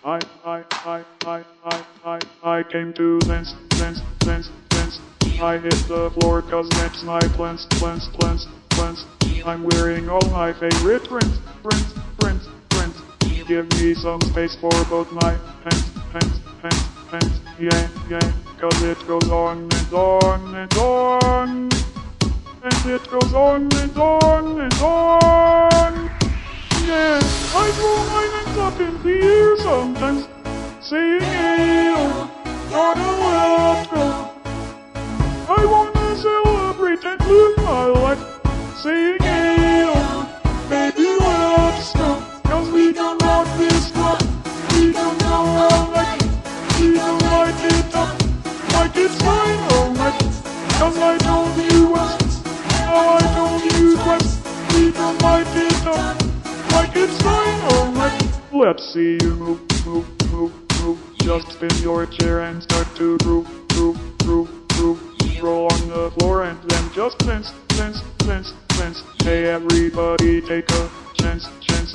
I came to sense. I hit the floor cause that's my plans. I'm wearing all my favorite prints. Give me some space for both my hands. Yeah, cause it goes on and on and on. And it goes on and on and on. Yeah, I throw my hands up in the air sometimes, saying, hey, oh, gotta let go. I wanna celebrate and live my life, saying, hey, oh, baby, let's go. Cause we don't want this love, we don't know how much, we don't light it up, like it's fine, alright. Cause I told you once, now I told you twice, we don't light it up, like it's fine, alright. Let's see you move. Just spin your chair and start to groove. Roll on the floor and then just dance. Hey everybody, take a chance.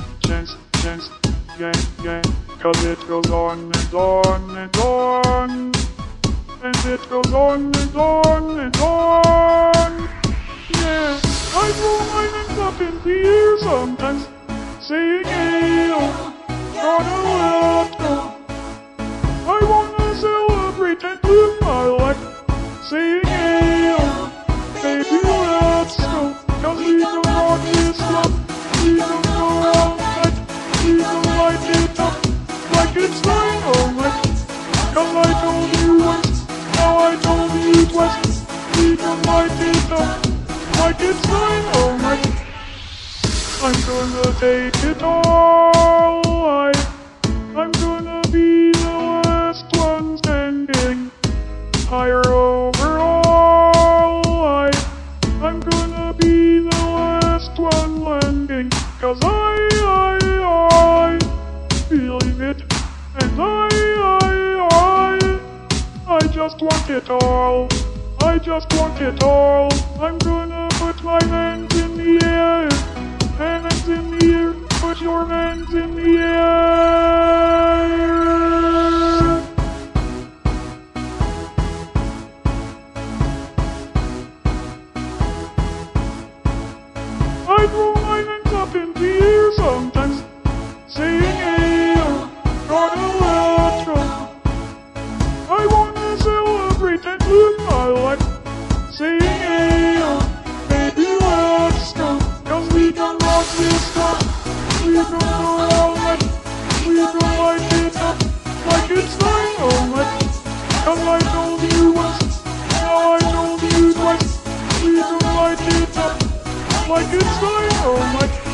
Yeah, cause it goes on and on and on. And it goes on and on and on. Yeah, I throw my hands up in the air sometimes, saying, hey, oh, gotta let go. I wanna celebrate and live my life, saying, hey, oh, baby, let's go. Cause we don't want this love, we don't know how much, we don't light it up, like it's fine, alright. Cause I told you once, now I told you twice, we don't light it up, like it's fine, alright. I'm gonna take it all, I'm gonna be the last one standing, higher overall, I'm gonna be the last one landing, cause I believe it, and I just want it all, I'm gonna put my hands in the air, hands in the air, put your hands in the air. I throw my hands up in the air sometimes, saying, hey, oh, gotta let go. I wanna celebrate and live my life, saying, hey, oh, baby, let's go. Cause we don't want this stuff, we don't know how much, we don't light it up, like it's fine, alright. Cause I told you once, now I told you twice, we don't light it up, like it's fine, alright.